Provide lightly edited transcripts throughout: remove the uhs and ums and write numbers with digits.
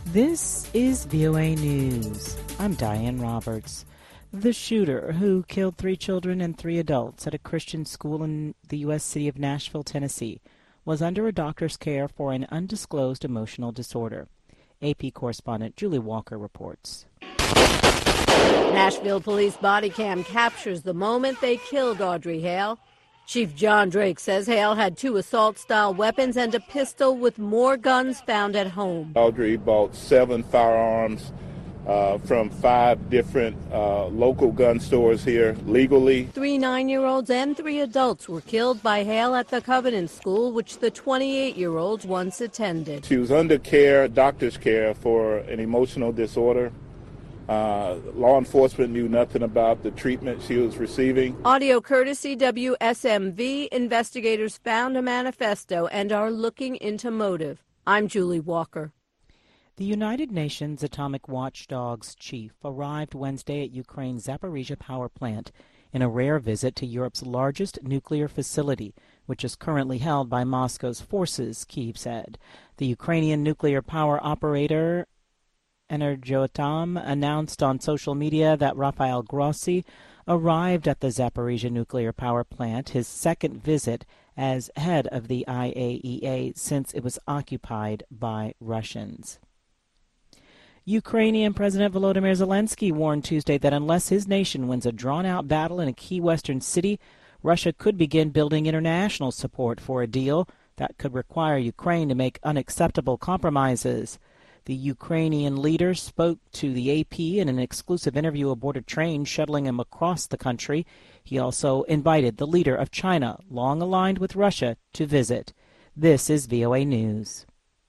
This is VOA News. I'm Diane Roberts. The shooter who killed 3 children and 3 adults at a Christian school in the U.S. city of Nashville, Tennessee, was under a doctor's care for an undisclosed emotional disorder. AP correspondent Julie Walker reports. Nashville police body cam captures the moment they killed Audrey Hale. Chief John Drake says Hale had 2 assault-style weapons and a pistol with more guns found at home. Audrey bought 7 firearms from 5 different local gun stores here legally. 3 9-year-olds and 3 adults were killed by Hale at the Covenant School, which the 28-year-old once attended. She was under care, doctor's care, for an emotional disorder. Law enforcement knew nothing about the treatment she was receiving. Audio courtesy WSMV. Investigators found a manifesto and are looking into motive. I'm Julie Walker. The United Nations Atomic Watchdog's chief arrived Wednesday at Ukraine's Zaporizhzhia power plant in a rare visit to Europe's largest nuclear facility, which is currently held by Moscow's forces, Kyiv said. The Ukrainian nuclear power operator Energoatom announced on social media that Rafael Grossi arrived at the Zaporizhzhia nuclear power plant, his second visit as head of the IAEA since it was occupied by Russians. Ukrainian President Volodymyr Zelensky warned Tuesday that unless his nation wins a drawn-out battle in a key western city, Russia could begin building international support for a deal that could require Ukraine to make unacceptable compromises. The Ukrainian leader spoke to the AP in an exclusive interview aboard a train shuttling him across the country. He also invited the leader of China, long aligned with Russia, to visit. This is VOA News.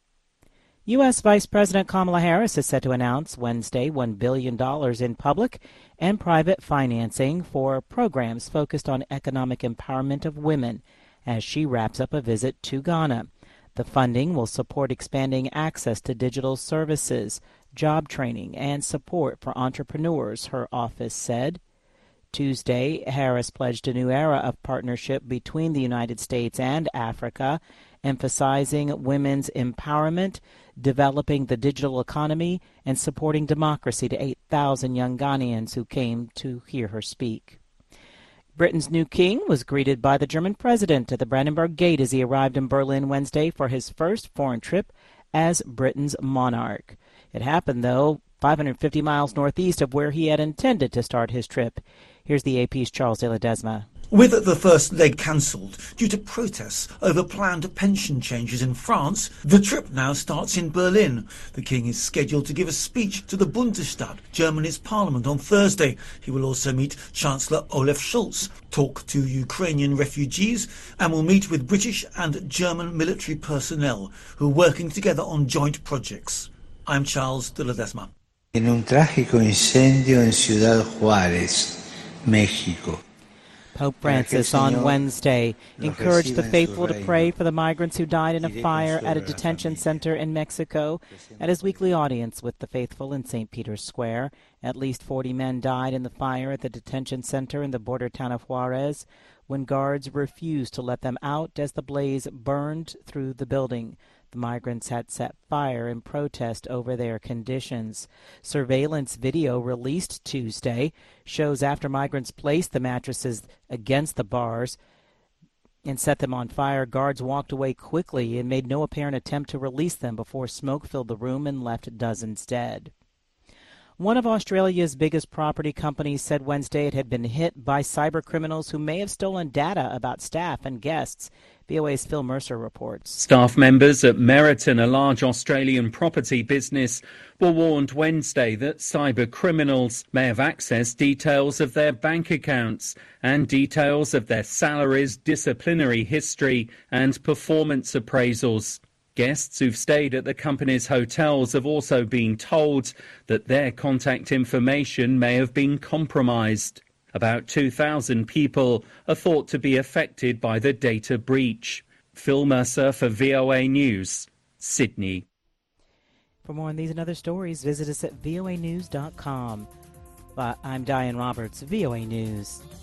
U.S. Vice President Kamala Harris is set to announce Wednesday $1 billion in public and private financing for programs focused on economic empowerment of women as she wraps up a visit to Ghana. The funding will support expanding access to digital services, job training, and support for entrepreneurs, her office said. Tuesday, Harris pledged a new era of partnership between the United States and Africa, emphasizing women's empowerment, developing the digital economy, and supporting democracy to 8,000 young Ghanaians who came to hear her speak. Britain's new king was greeted by the German president at the Brandenburg Gate as he arrived in Berlin Wednesday for his first foreign trip as Britain's monarch. It happened, though, 550 miles northeast of where he had intended to start his trip. Here's the AP's Charles de Ledesma. With the first leg cancelled due to protests over planned pension changes in France, the trip now starts in Berlin. The king is scheduled to give a speech to the Bundestag, Germany's parliament, on Thursday. He will also meet Chancellor Olaf Scholz, talk to Ukrainian refugees, and will meet with British and German military personnel who are working together on joint projects. I'm Charles de Ledesma. En un trágico incendio en Ciudad Juárez, México. Pope Francis on Wednesday encouraged the faithful to pray for the migrants who died in a fire at a detention center in Mexico. At his weekly audience with the faithful in St. Peter's Square, at least 40 men died in the fire at the detention center in the border town of Juarez when guards refused to let them out as the blaze burned through the building. The migrants had set fire in protest over their conditions. Surveillance video released Tuesday shows after migrants placed the mattresses against the bars and set them on fire, guards walked away quickly and made no apparent attempt to release them before smoke filled the room and left dozens dead. One of Australia's biggest property companies said Wednesday it had been hit by cyber criminals who may have stolen data about staff and guests. VOA's Phil Mercer reports. Staff members at Meriton, a large Australian property business, were warned Wednesday that cyber criminals may have accessed details of their bank accounts and details of their salaries, disciplinary history and performance appraisals. Guests who've stayed at the company's hotels have also been told that their contact information may have been compromised. About 2,000 people are thought to be affected by the data breach. Phil Mercer for VOA News, Sydney. For more on these and other stories, visit us at voanews.com. I'm Diane Roberts, VOA News.